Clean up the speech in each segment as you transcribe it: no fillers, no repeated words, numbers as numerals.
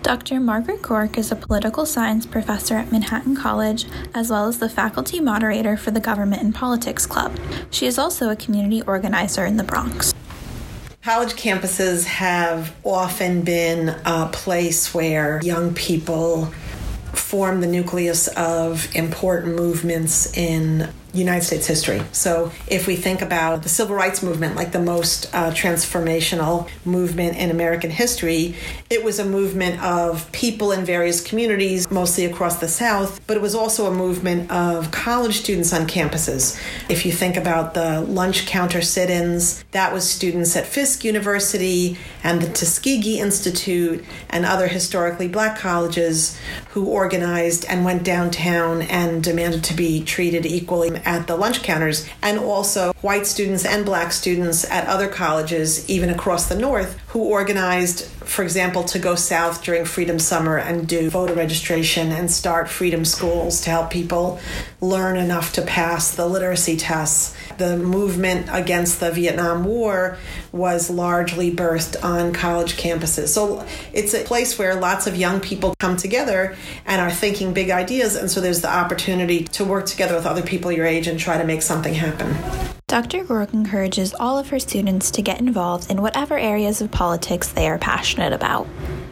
Dr. Margaret Gork is a political science professor at Manhattan College, as well as the faculty moderator for the Government and Politics Club. She is also a community organizer in the Bronx. College campuses have often been a place where young people form the nucleus of important movements in United States history. So if we think about the civil rights movement, like the most transformational movement in American history, it was a movement of people in various communities, mostly across the South, but it was also a movement of college students on campuses. If you think about the lunch counter sit-ins, that was students at Fisk University and the Tuskegee Institute and other historically black colleges who organized and went downtown and demanded to be treated equally at the lunch counters, and also white students and black students at other colleges, even across the North, who organized, for example, to go south during Freedom Summer and do voter registration and start freedom schools to help people learn enough to pass the literacy tests. The movement against the Vietnam War was largely birthed on college campuses. So it's a place where lots of young people come together and are thinking big ideas, and so there's the opportunity to work together with other people your age and try to make something happen. Dr. Gork encourages all of her students to get involved in whatever areas of politics they are passionate about.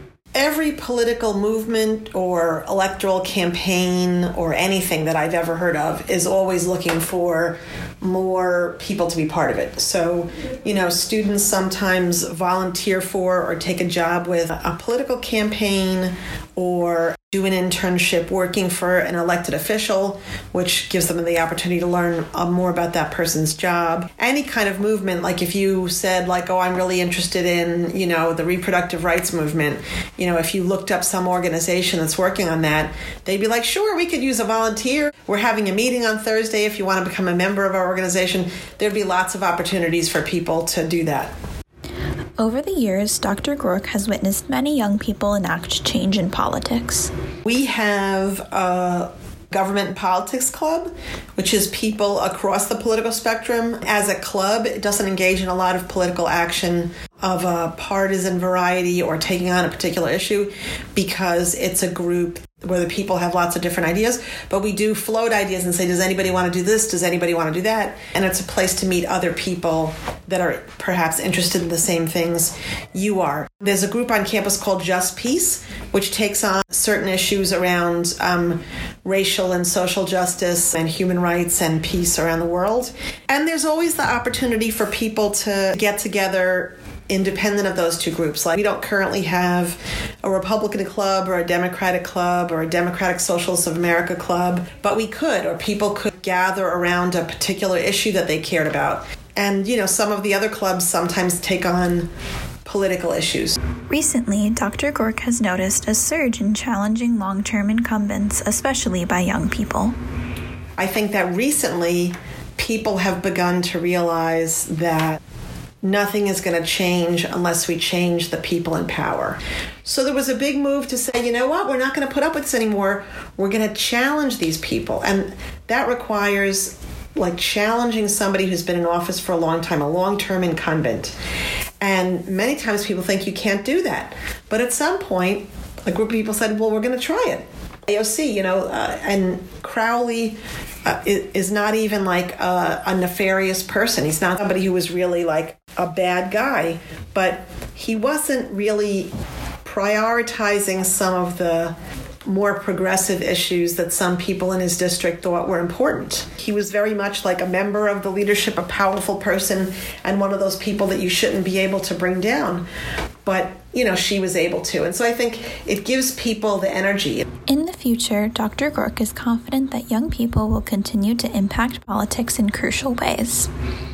Every political movement or electoral campaign or anything that I've ever heard of is always looking for more people to be part of it. So, students sometimes volunteer for or take a job with a political campaign or do an internship working for an elected official, which gives them the opportunity to learn more about that person's job. Any kind of movement, like if you said, I'm really interested in, the reproductive rights movement, if you looked up some organization that's working on that, they'd be like, sure, we could use a volunteer. We're having a meeting on Thursday if you want to become a member of our organization. There'd be lots of opportunities for people to do that. Over the years, Dr. Gork has witnessed many young people enact change in politics. We have a Government and Politics Club, which is people across the political spectrum. As a club, it doesn't engage in a lot of political action of a partisan variety or taking on a particular issue because it's a group where the people have lots of different ideas, but we do float ideas and say, does anybody want to do this? Does anybody want to do that? And it's a place to meet other people that are perhaps interested in the same things you are. There's a group on campus called Just Peace, which takes on certain issues around racial and social justice and human rights and peace around the world. And there's always the opportunity for people to get together independent of those two groups. Like we don't currently have a Republican club or a Democratic club or a Democratic Socialists of America club, but we could, or people could gather around a particular issue that they cared about. And, some of the other clubs sometimes take on political issues. Recently, Dr. Gork has noticed a surge in challenging long-term incumbents, especially by young people. I think that recently people have begun to realize that nothing is going to change unless we change the people in power. So there was a big move to say, you know what, we're not going to put up with this anymore. We're going to challenge these people. And that requires challenging somebody who's been in office for a long time, a long-term incumbent. And many times people think you can't do that. But at some point, a group of people said, well, we're going to try it. AOC, and Crowley is not even a nefarious person. He's not somebody who was really a bad guy, but he wasn't really prioritizing some of the more progressive issues that some people in his district thought were important. He was very much like a member of the leadership, a powerful person, and one of those people that you shouldn't be able to bring down. But, she was able to. And so I think it gives people the energy. In the future, Dr. Gork is confident that young people will continue to impact politics in crucial ways.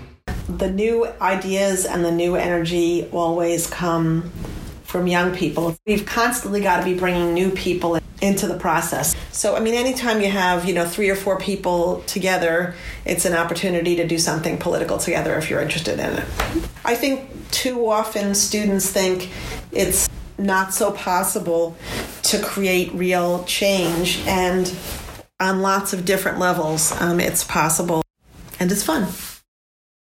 The new ideas and the new energy always come from young people. We've constantly got to be bringing new people into the process. So, anytime you have, 3 or 4 people together, it's an opportunity to do something political together if you're interested in it. I think too often students think it's not so possible to create real change, and on lots of different levels, it's possible and it's fun.